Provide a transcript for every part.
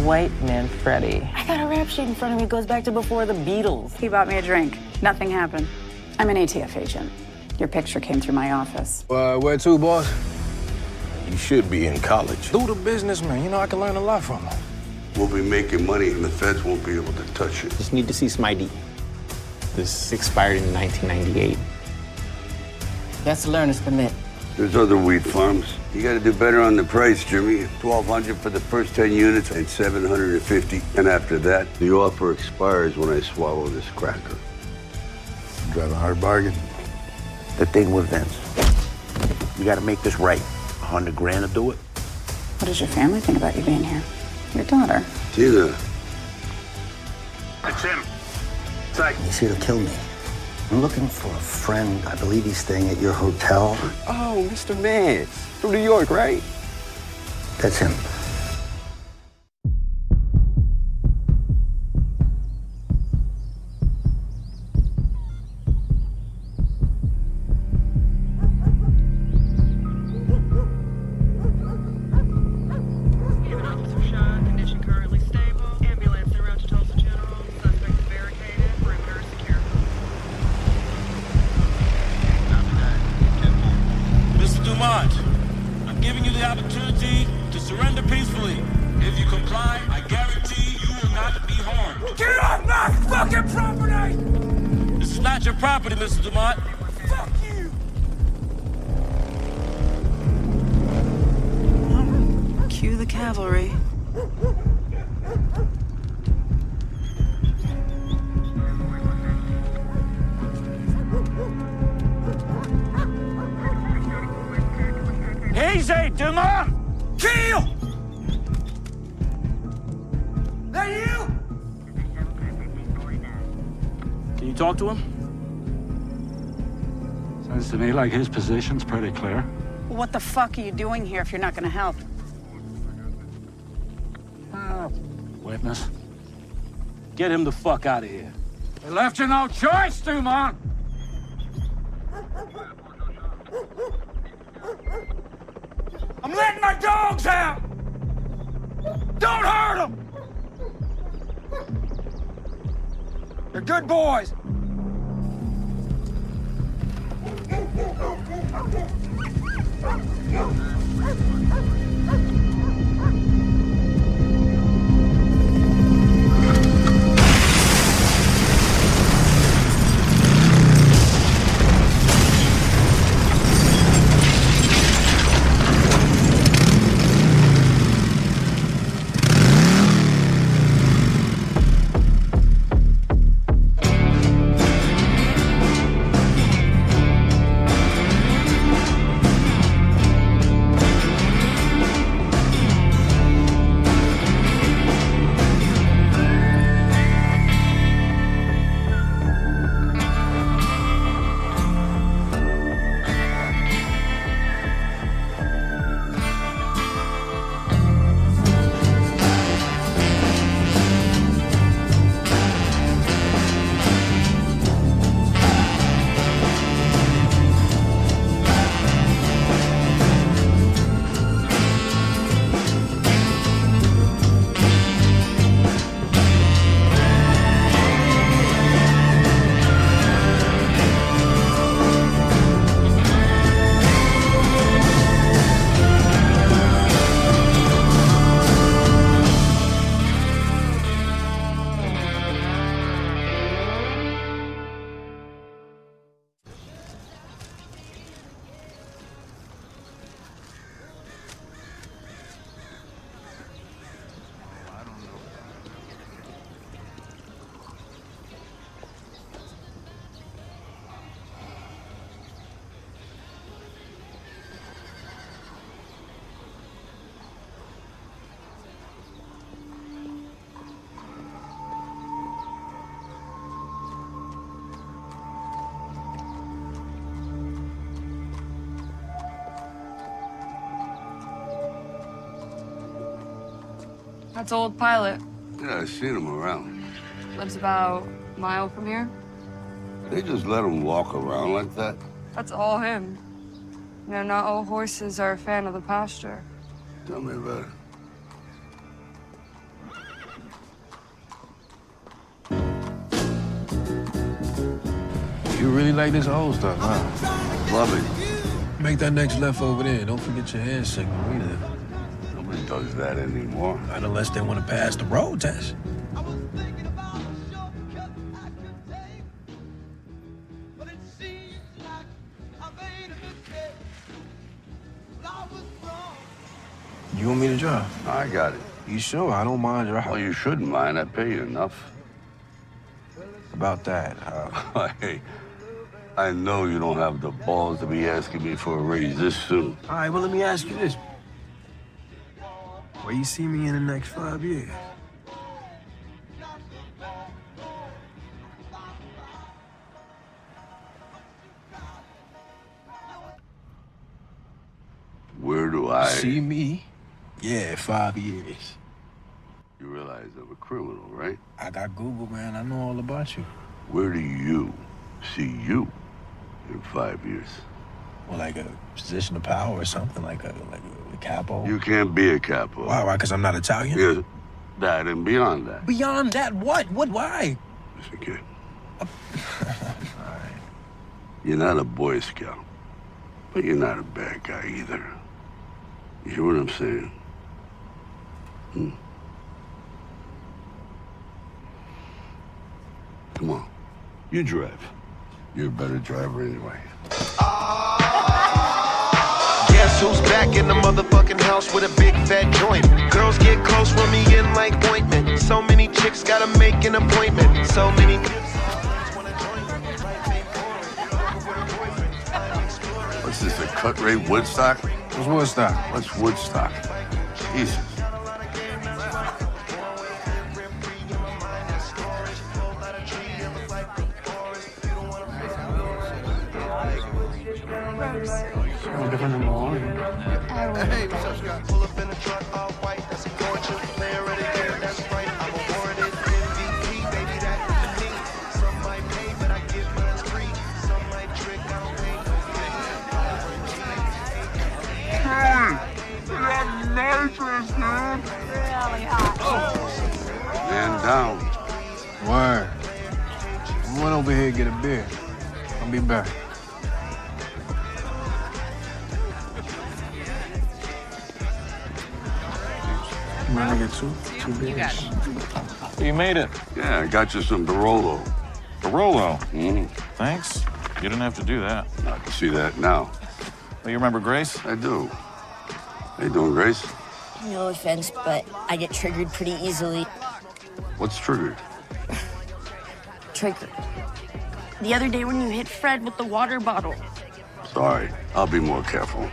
White Manfredi. I got a rap sheet in front of me. It goes back to before the Beatles. He bought me a drink. Nothing happened. I'm an ATF agent. Your picture came through my office. Where to, boss? You should be in college. Do the businessman. You know, I can learn a lot from him. We'll be making money and the feds won't be able to touch it. Just need to see some ID. This expired in 1998. That's a learner's permit. There's other weed farms. You gotta do better on the price, Jimmy. $1,200 for the first 10 units and $750. And after that, the offer expires when I swallow this cracker. Driving a hard bargain. The thing with Vince, you gotta make this right. $100 grand to do it. What does your family think about you being here? Your daughter. Tina. It's him. He's here to kill me. I'm looking for a friend. I believe he's staying at your hotel. Oh, Mr. Vance. From New York, right? That's him. I'm giving you the opportunity to surrender peacefully. If you comply, I guarantee you will not be harmed. Get off my fucking property! This is not your property, Mr. Dumont. Fuck you! Cue the cavalry. Easy, Dumont! Kill! That you? Can you talk to him? Sounds to me like his position's pretty clear. Well, what the fuck are you doing here if you're not gonna help? Witness. Get him the fuck out of here. They left you no choice, Dumont! I'm letting my dogs out! Don't hurt them! They're good boys. That's Old Pilot. Yeah, I've seen him around. Lives about a mile from here. They just let him walk around like that? That's all him. You know, not all horses are a fan of the pasture. Tell me about it. You really like this old stuff, huh? Love it. Make that next left over there. Don't forget your hand signal either. Nobody does that anymore. Not unless they want to pass the road test. You want me to drive? I got it. You sure? I don't mind driving. Well, you shouldn't mind. I pay you enough. About that, Hey, I know you don't have the balls to be asking me for a raise this soon. All right, well, let me ask you this. Where you see me in the next 5 years? Where do I... See me? Yeah, 5 years. You realize I'm a criminal, right? I got Google, man. I know all about you. Where do you see you in 5 years? Well, like a position of power or something, like a capo. You can't be a capo. Why? Because I'm not Italian? Yes, that and beyond that. Beyond that, what? Why? Listen, kid. All right. You're not a Boy Scout, but you're not a bad guy either. You hear what I'm saying? Come on. You drive. You're a better driver anyway. Guess who's back in the motherfucking house with a big fat joint? Girls get close, rub me in like ointment. So many chicks gotta make an appointment. So many. What's this, a cut rate Woodstock? What's Woodstock? What's Woodstock? Jesus. No different than Malone. Hey, what's up, Scott? Pull up in a truck, all white. That's a gorgeous player of the year. That's right. I'm awarded MVP, baby. That is me. Some might pay, but I get mine free. Some might trick, I don't pay no Really hot. Man down. Word. I went over here to get a beer. I'll be back. You want to get two beers? You got it. You made it. Yeah, I got you some Barolo. Barolo? Mm-hmm. Thanks. You didn't have to do that. I can see that now. Well, you remember Grace? I do. How you doing, Grace? No offense, but I get triggered pretty easily. What's triggered? Triggered. The other day when you hit Fred with the water bottle. Sorry. I'll be more careful.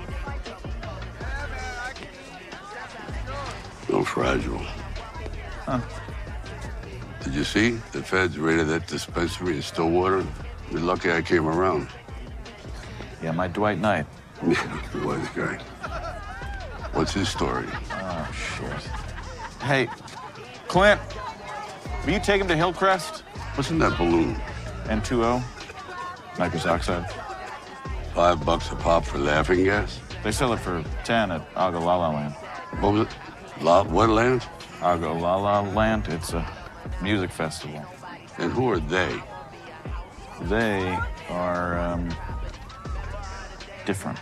So fragile. Huh. Did you see? The feds raided that dispensary in Stillwater. You're lucky I came around. Yeah, my Dwight Knight. Yeah, the wise guy. What's his story? Oh, shit. Hey, Clint, will you take him to Hillcrest? What's in that balloon? N2O, nitrous oxide. $5 a pop for laughing gas? They sell it for 10 at Ogallala Land. What was it? What land? Ogallala Land. It's a music festival. And who are they? They are, different.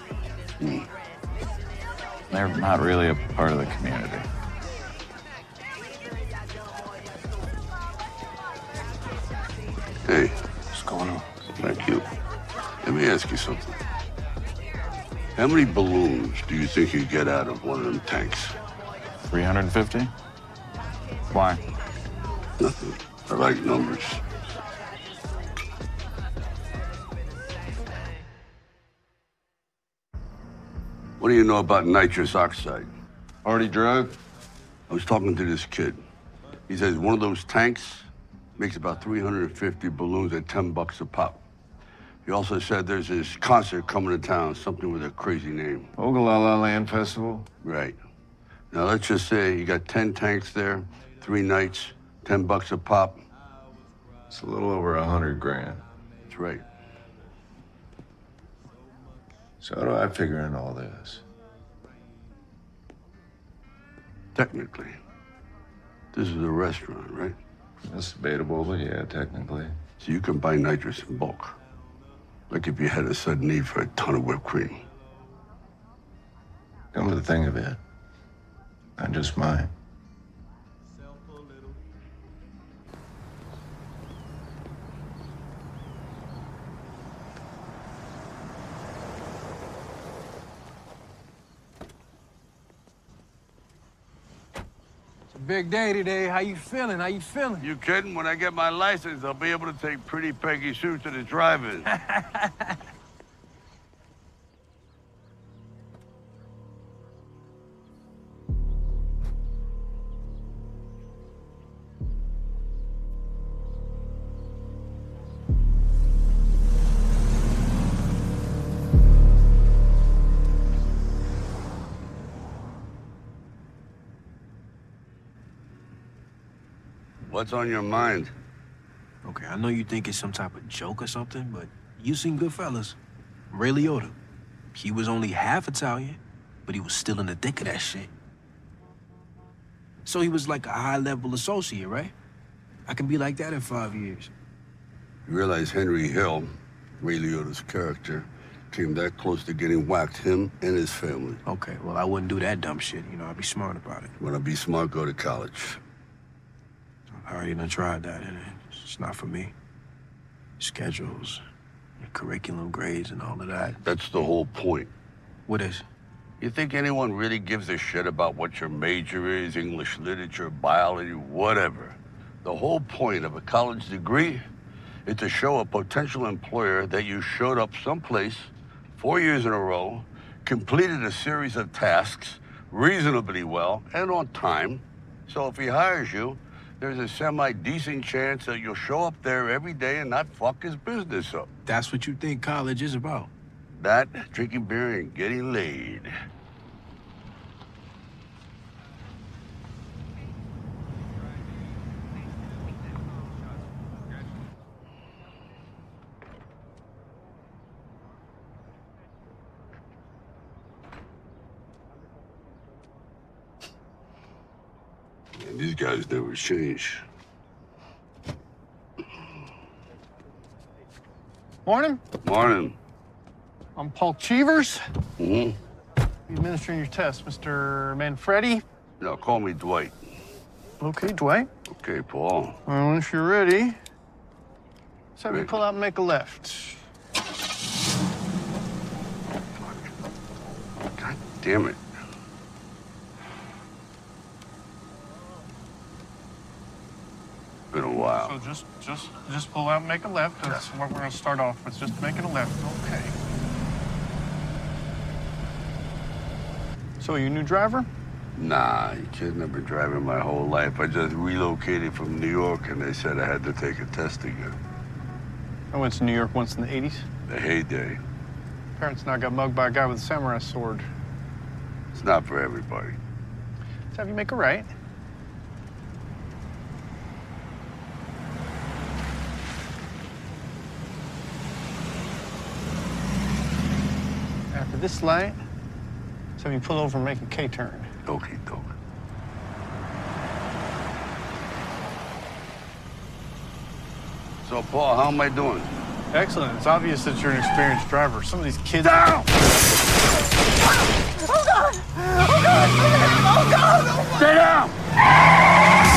They're not really a part of the community. Hey. What's going on? Thank you. Let me ask you something. How many balloons do you think you get out of one of them tanks? 350? Why? Nothing. I like numbers. What do you know about nitrous oxide? Already drove? I was talking to this kid. He says one of those tanks makes about 350 balloons at $10 a pop. He also said there's this concert coming to town, something with a crazy name. Ogallala Land Festival? Right. Now, let's just say you got 10 tanks there, 3 nights, $10 a pop. It's a little over 100 grand. That's right. So how do I figure in all this? Technically, this is a restaurant, right? That's debatable, but yeah, technically. So you can buy nitrous in bulk. Like if you had a sudden need for a ton of whipped cream. Come to think of it, not just mine. Big day today. How you feeling? How you feeling? You kidding? When I get my license, I'll be able to take pretty Peggy Sue to the drive-in. What's on your mind? Okay, I know you think it's some type of joke or something, but you seen Goodfellas. Ray Liotta. He was only half Italian, but he was still in the thick of that shit. So he was like a high-level associate, right? I can be like that in 5 years. You realize Henry Hill, Ray Liotta's character, came that close to getting whacked, him and his family. Okay, well, I wouldn't do that dumb shit. You know, I'd be smart about it. You wanna be smart, go to college. I already done tried that, and it's not for me. Schedules, curriculum, grades, and all of that. That's the whole point. What is? You think anyone really gives a shit about what your major is, English literature, biology, whatever? The whole point of a college degree is to show a potential employer that you showed up someplace 4 years in a row, completed a series of tasks reasonably well and on time. So if he hires you, there's a semi-decent chance that you'll show up there every day and not fuck his business up. That's what you think college is about? That, drinking beer, and getting laid. Man, these guys never change. Morning. Morning. I'm Paul Cheevers. Mm-hmm. Administering your test, Mr. Manfredi. No, call me Dwight. Okay, Dwight. Okay, Paul. Well, if you're ready, let's have you pull out and make a left. God damn it. Been a while. So just pull out and make a left. That's what we're gonna start off with, just making a left. Okay. So, you a new driver? Nah, you kidding? I've been driving my whole life. I just relocated from New York and they said I had to take a test again. I went to New York once in the 80s. The heyday. Parents and I got mugged by a guy with a samurai sword. It's not for everybody. Let's have you make a right. After this light, let's have you pull over and make a K-turn. Okay, doke. So, Paul, how am I doing? Excellent. It's obvious that you're an experienced driver. Some of these kids... Down! Oh, God! Oh, God! Oh, God! Oh, Stay down!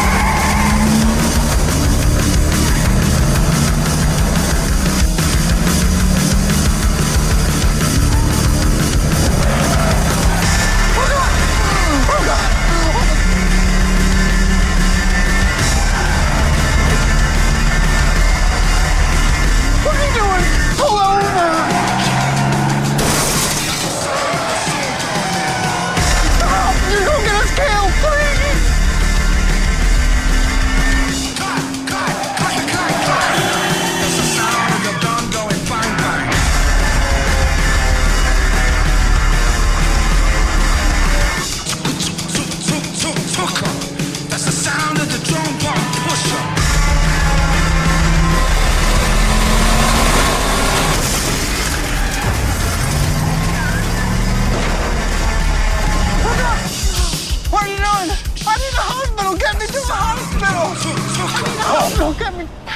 What are you doing? Pull over! Stop! You're gonna get us killed, please!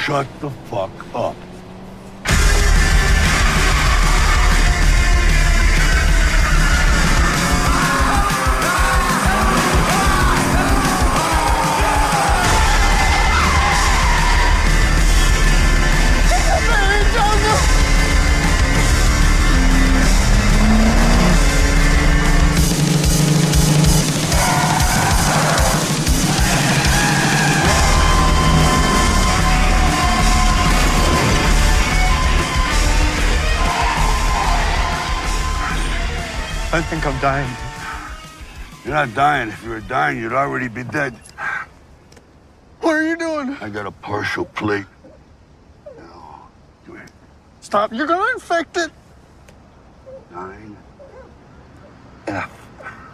shut the fuck up. I think I'm dying. You're not dying. If you were dying, you'd already be dead. What are you doing? I got a partial plate. Stop. You're gonna infect it. 9. Enough.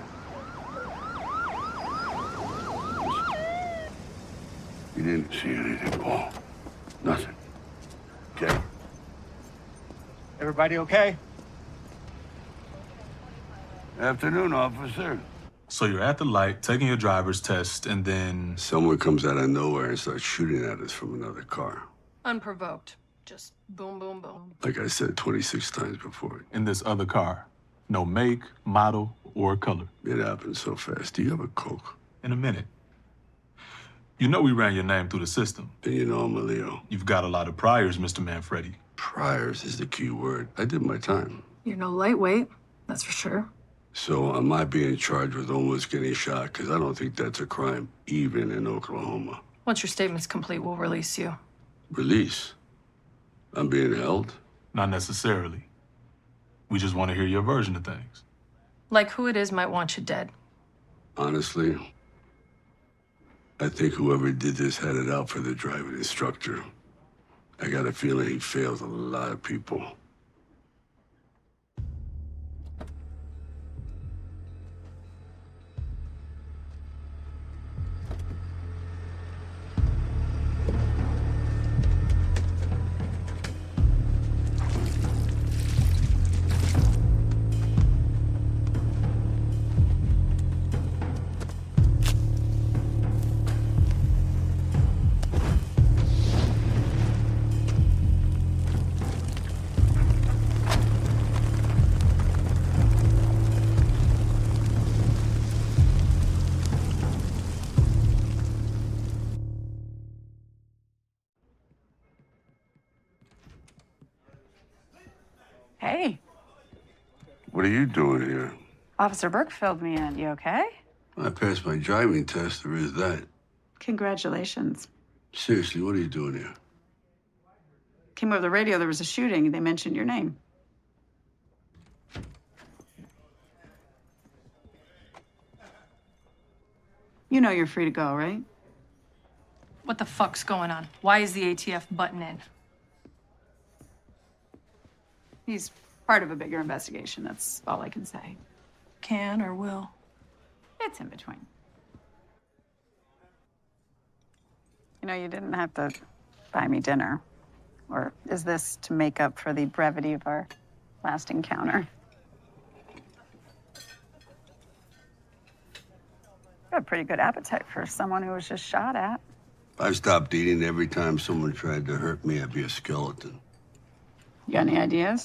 You didn't see anything, Paul. Nothing. Okay? Everybody okay? Afternoon, officer. So you're at the light, taking your driver's test, and then... Someone comes out of nowhere and starts shooting at us from another car. Unprovoked. Just boom, boom, boom. Like I said 26 times before. In this other car. No make, model, or color. It happened so fast. Do you have a Coke? In a minute. You know we ran your name through the system. Then you know I'm a Leo. You've got a lot of priors, Mr. Manfredi. Priors is the key word. I did my time. You're no lightweight, that's for sure. So am I being charged with almost getting shot? Because I don't think that's a crime, even in Oklahoma. Once your statement's complete, we'll release you. Release? I'm being held? Not necessarily. We just want to hear your version of things. Like who it is might want you dead. Honestly, I think whoever did this had it out for the driving instructor. I got a feeling he failed a lot of people. Hey, What are you doing here? Officer Burke filled me in. You okay? I passed my driving test. There is that. Congratulations. Seriously, what are you doing here? Came over the radio, there was a shooting. They mentioned your name. You know you're free to go, right? What the fuck's going on? Why is the ATF butting in? He's part of a bigger investigation. That's all I can say. Can or will? It's in between. You know, you didn't have to buy me dinner. Or is this to make up for the brevity of our last encounter? You have a pretty good appetite for someone who was just shot at. I stopped eating every time someone tried to hurt me. I'd be a skeleton. You got any ideas?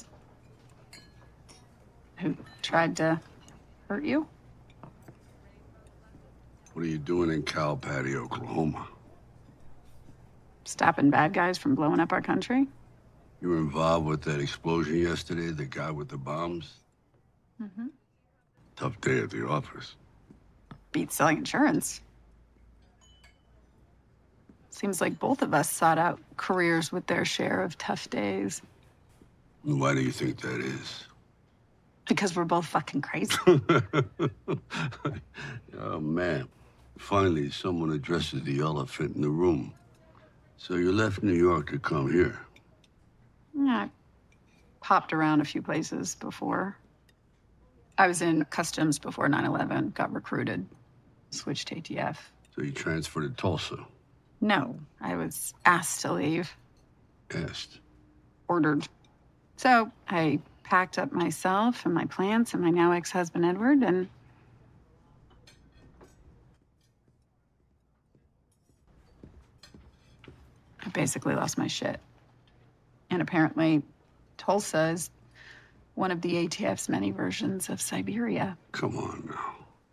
Who tried to hurt you? What are you doing in Cow Patty, Oklahoma? Stopping bad guys from blowing up our country? You were involved with that explosion yesterday, the guy with the bombs? Mm-hmm. Tough day at the office. Beats selling insurance. Seems like both of us sought out careers with their share of tough days. Why do you think that is? Because we're both fucking crazy. Oh, man. Finally, someone addresses the elephant in the room. So you left New York to come here? Yeah, I popped around a few places before. I was in customs before 9/11, got recruited, switched to ATF. So you transferred to Tulsa? No, I was asked to leave. Asked? Ordered. So I packed up myself and my plants and my now ex-husband, Edward, and I've basically lost my shit. And apparently, Tulsa is one of the ATF's many versions of Siberia. Come on now.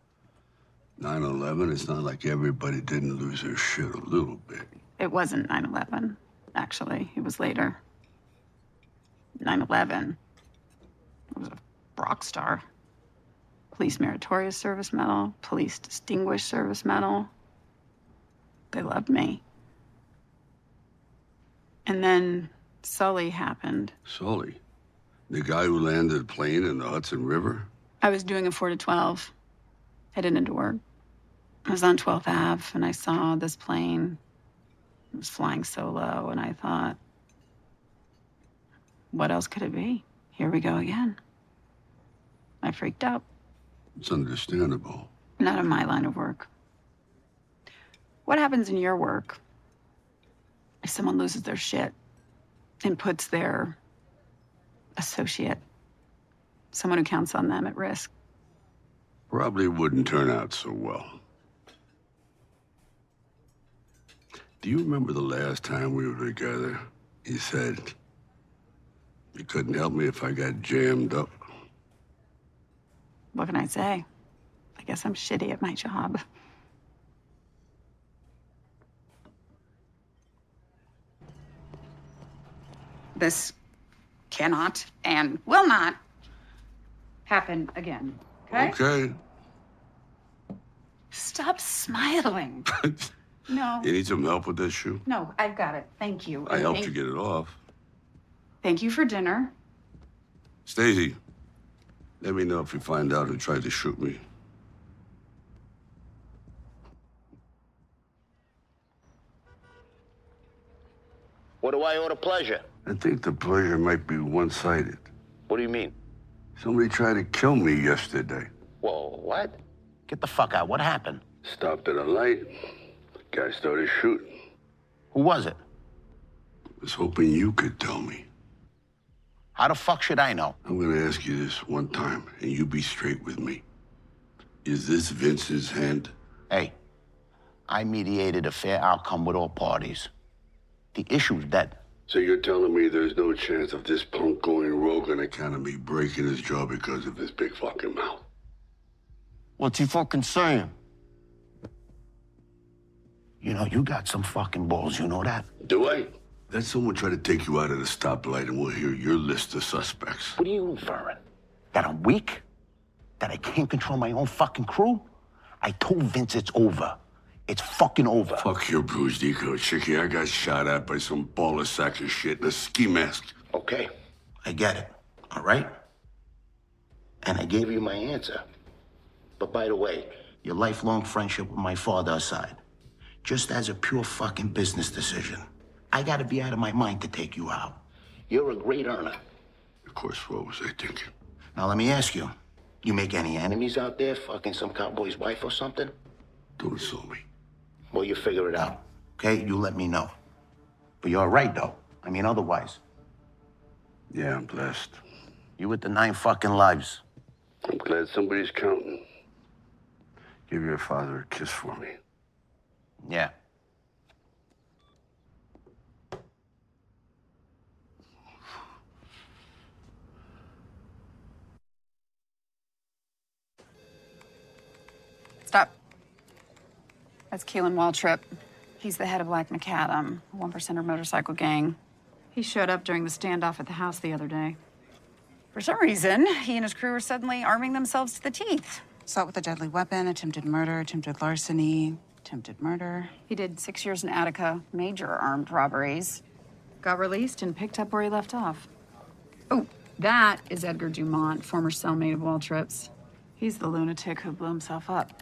9/11, it's not like everybody didn't lose their shit a little bit. It wasn't 9/11, actually. It was later. 9/11. It was a rock star. Police Meritorious Service Medal, Police Distinguished Service Medal. They loved me. And then Sully happened. Sully? The guy who landed a plane in the Hudson River? I was doing a 4 to 12, headed into work. I was on 12th Ave, and I saw this plane. It was flying so low, and I thought, what else could it be? Here we go again. I freaked out. It's understandable. Not in my line of work. What happens in your work if someone loses their shit and puts their associate, someone who counts on them, at risk? Probably wouldn't turn out so well. Do you remember the last time we were together? You said you couldn't help me if I got jammed up. What can I say? I guess I'm shitty at my job. This cannot and will not happen again, okay? Okay. Stop smiling. No. You need some help with this shoe? No, I've got it. Thank you. I helped you get it off. Thank you for dinner. Stacey, let me know if you find out who tried to shoot me. What do I owe to pleasure? I think the pleasure might be one-sided. What do you mean? Somebody tried to kill me yesterday. Whoa, what? Get the fuck out. What happened? Stopped at a light. Guy started shooting. Who was it? Was hoping you could tell me. How the fuck should I know? I'm gonna ask you this one time, and you be straight with me. Is this Vince's hand? Hey, I mediated a fair outcome with all parties. The issue's dead. So you're telling me there's no chance of this punk going rogue on account of me breaking his jaw because of his big fucking mouth? What's he fucking saying? You know, you got some fucking balls, you know that? Do I? Let someone try to take you out of the stoplight and we'll hear your list of suspects. What are you inferring? That I'm weak? That I can't control my own fucking crew? I told Vince it's over. It's fucking over. Fuck your bruised ego, Chicky. I got shot at by some baller sack of shit in a ski mask. Okay, I get it, all right? And I gave you my answer. But by the way, your lifelong friendship with my father aside, just as a pure fucking business decision, I gotta be out of my mind to take you out. You're a great earner. Of course, what was I thinking? Now let me ask you, you make any enemies out there fucking some cowboy's wife or something? Don't insult me. Well, you figure it out, okay? You let me know. But you're all right, though. I mean, otherwise. Yeah, I'm blessed. You with the 9 fucking lives. I'm glad somebody's counting. Give your father a kiss for me. Yeah. Stop. That's Keelan Waltrip. He's the head of Black Macadam, a 1%er motorcycle gang. He showed up during the standoff at the house the other day. For some reason, he and his crew were suddenly arming themselves to the teeth. Assault with a deadly weapon, attempted murder, attempted larceny, attempted murder. He did 6 years in Attica, major armed robberies. Got released and picked up where he left off. Oh, that is Edgar Dumont, former cellmate of Waltrip's. He's the lunatic who blew himself up.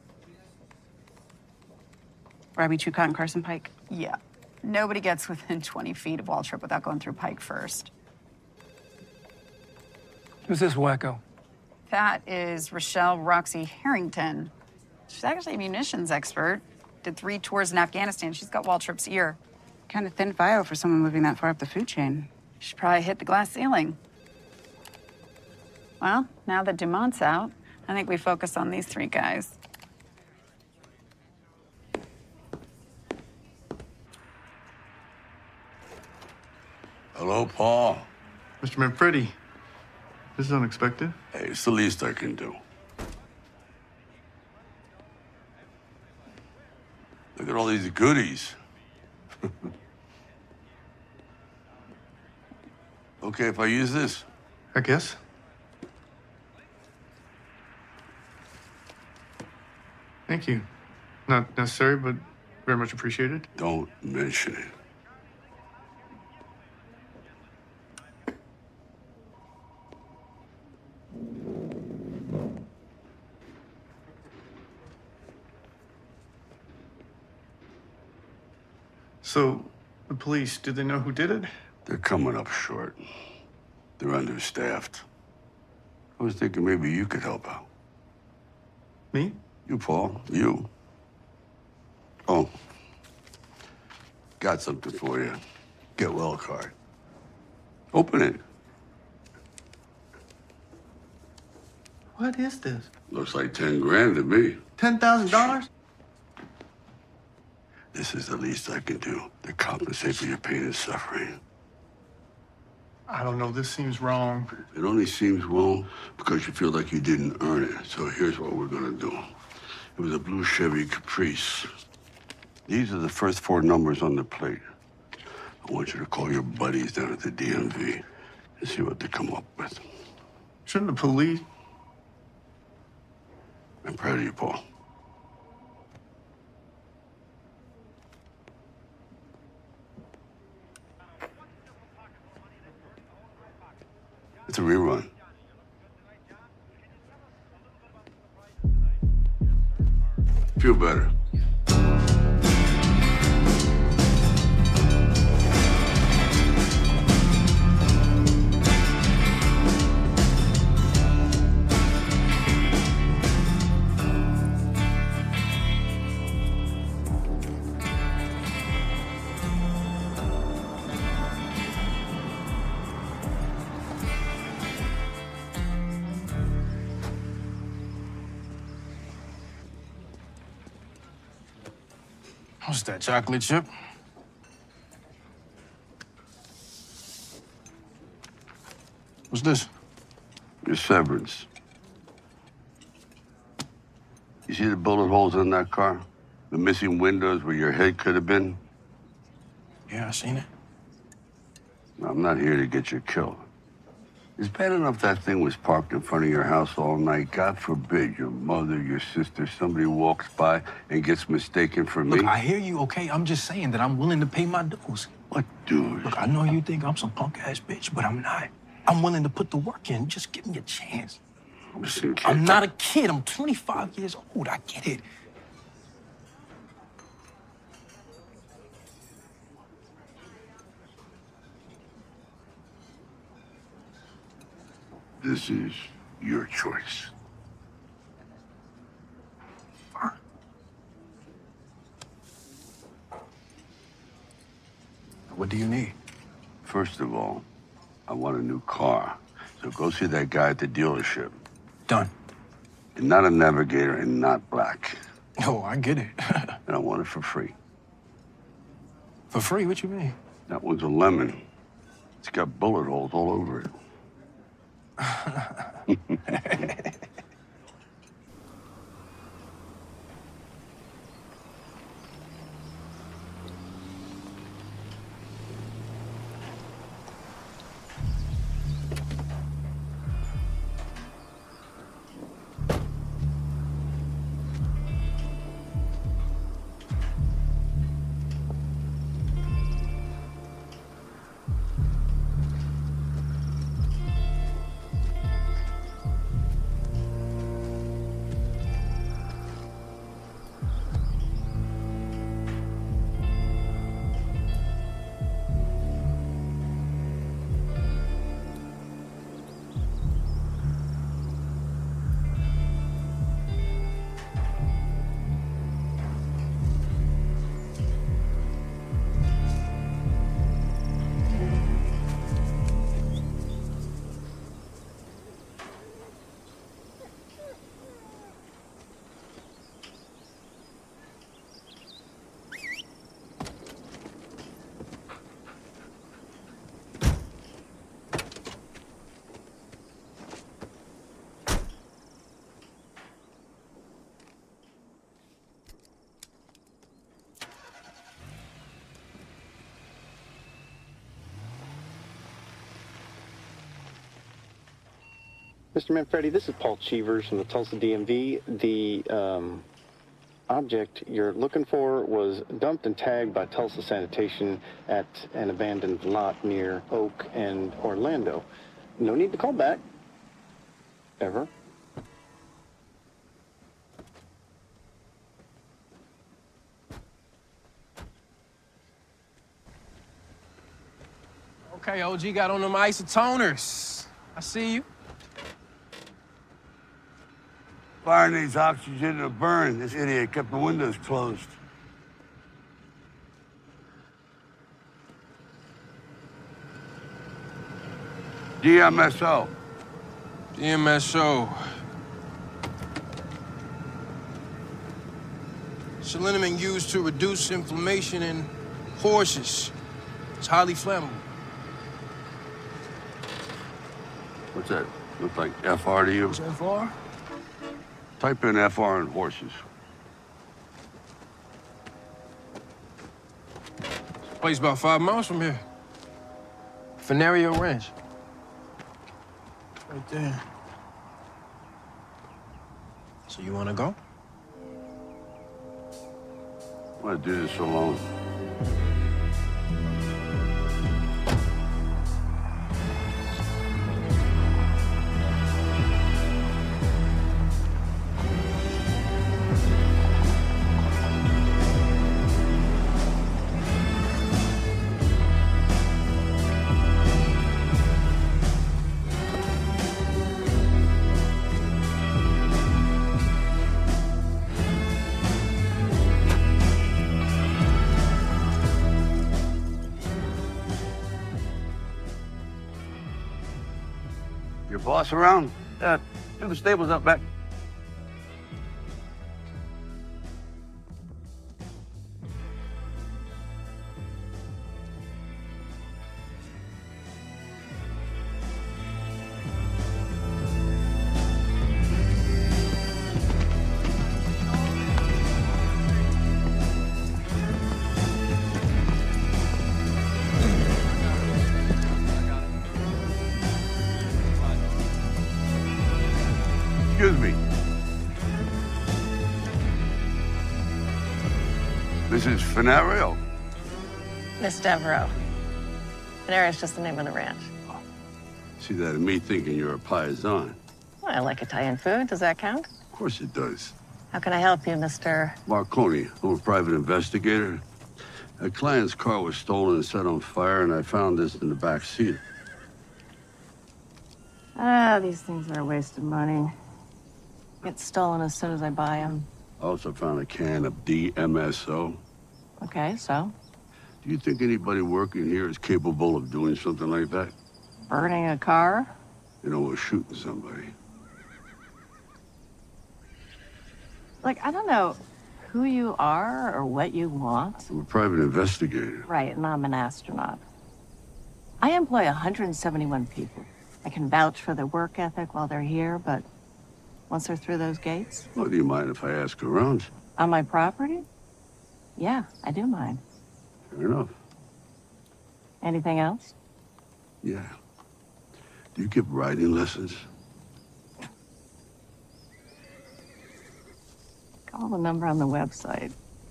Robbie Trucott and Carson Pike. Yeah. Nobody gets within 20 feet of Waltrip without going through Pike first. Who's this wacko? That is Rochelle Roxy Harrington. She's actually a munitions expert. Did 3 tours in Afghanistan. She's got Waltrip's ear. Kind of thin file for someone moving that far up the food chain. She probably hit the glass ceiling. Well, now that Dumont's out, I think we focus on these 3 guys. Hello, Paul. Mr. Manfredi, this is unexpected. Hey, it's the least I can do. Look at all these goodies. Okay, if I use this? I guess. Thank you. Not necessary, but very much appreciated. Don't mention it. So, the police, do they know who did it? They're coming up short. They're understaffed. I was thinking maybe you could help out. Me? You, Paul. You. Oh. Got something for you. Get well card. Open it. What is this? Looks like 10 grand to me. $10,000? This is the least I can do to compensate for your pain and suffering. I don't know, this seems wrong. It only seems wrong because you feel like you didn't earn it. So here's what we're gonna do. It was a blue Chevy Caprice. These are the first 4 numbers on the plate. I want you to call your buddies down at the DMV and see what they come up with. Shouldn't the police? I'm proud of you, Paul. It's a rerun. Feel better. What's that, chocolate chip? What's this? Your severance. You see the bullet holes in that car? The missing windows where your head could have been? Yeah, I seen it. I'm not here to get you killed. It's bad enough that thing was parked in front of your house all night. God forbid your mother, your sister, somebody walks by and gets mistaken for me. Look, I hear you, okay? I'm just saying that I'm willing to pay my dues. What dues? Look, I know you think I'm some punk-ass bitch, but I'm not. I'm willing to put the work in. Just give me a chance. Listen, kid. I'm not a kid. I'm 25 years old. I get it. This is your choice. Fine. What do you need? First of all, I want a new car. So go see that guy at the dealership. Done. And not a Navigator and not black. Oh, I get it. And I want it for free. For free? What you mean? That one's a lemon. It's got bullet holes all over it. Mr. Manfredi, this is Paul Cheevers from the Tulsa DMV. The object you're looking for was dumped and tagged by Tulsa Sanitation at an abandoned lot near Oak and Orlando. No need to call back. Ever. Okay, OG got on them isotoners. I see you. Fire needs oxygen to burn. This idiot kept the windows closed. DMSO. DMSO. Selenium used to reduce inflammation in horses. It's highly flammable. What's that? Look like FR to you? What's FR? Type in FR in horses. This place about 5 miles from here. Venerio Ranch. Right there. So you wanna go? Why do this so long? Your boss around? Do the stables up back. Excuse me. This is Venerio. Miss Devereaux. Venerio's just the name of the ranch. See that in me thinking you're a paisan. Well, I like Italian food. Does that count? Of course it does. How can I help you, Mr. Marconi, I'm a private investigator. A client's car was stolen and set on fire, and I found this in the back seat. Ah, these things are a waste of money. Get stolen as soon as I buy them. I also found a can of DMSO. Okay, so? Do you think anybody working here is capable of doing something like that? Burning a car? You know, or shooting somebody. Like, I don't know who you are or what you want. I'm a private investigator. Right, and I'm an astronaut. I employ 171 people. I can vouch for their work ethic while they're here, but once they're through those gates... Well, do you mind if I ask around? On my property? Yeah, I do mind. Fair enough. Anything else? Yeah. Do you give riding lessons? Call the number on the website.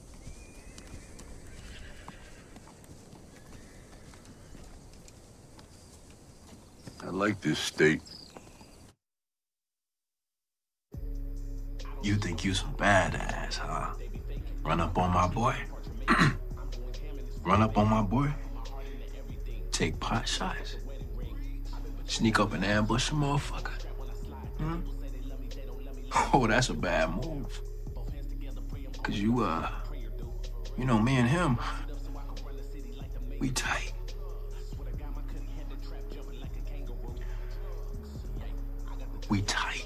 I like this state. You think you some badass, huh? Run up on my boy? Run up on my boy? Take pot shots? Sneak up and ambush a motherfucker? Hmm? Oh, that's a bad move. Cause you know, me and him, we tight. We tight.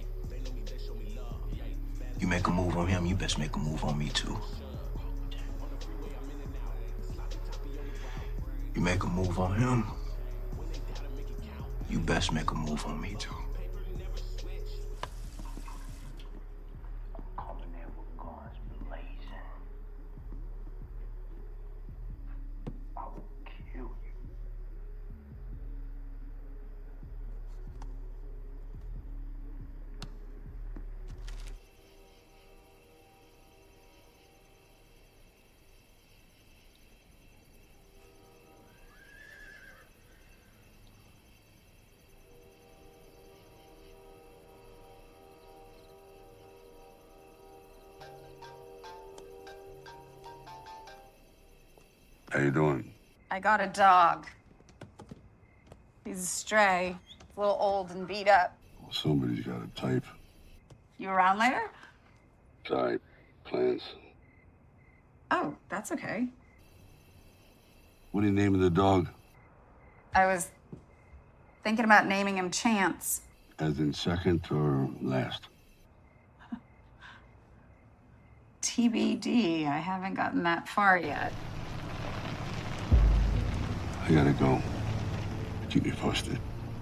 You make a move on him, you best make a move on me too. You make a move on him, you best make a move on me too. How you doing? I got a dog. He's a stray. A little old and beat up. Well, somebody's got a type. You around later? Type. Plans. Oh, that's okay. What do you name the dog? I was thinking about naming him Chance. As in second or last? TBD. I haven't gotten that far yet. I gotta go. Keep me posted.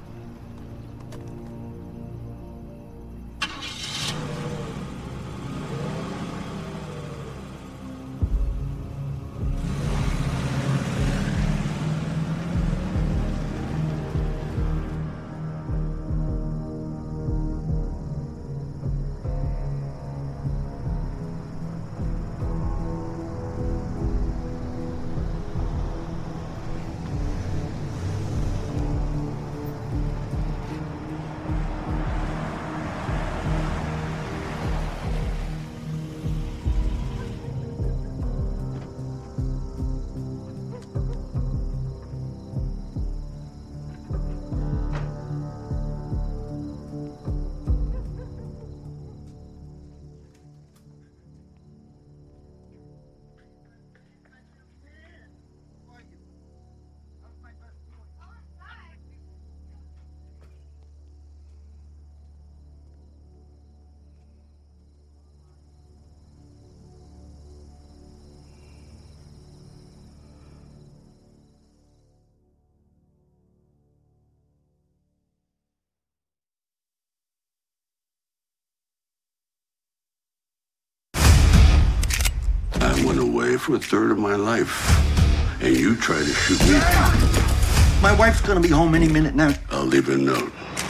I went away for a third of my life, and you tried to shoot me. My wife's gonna be home any minute now. I'll leave a note.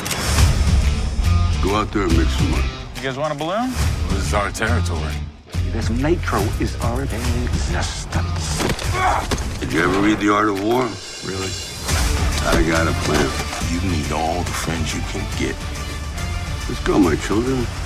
Go out there and make some money. You guys want a balloon? This is our territory. This nitro is our existence. Did you ever read The Art of War? Really? I got a plan. You need all the friends you can get. Let's go, my children.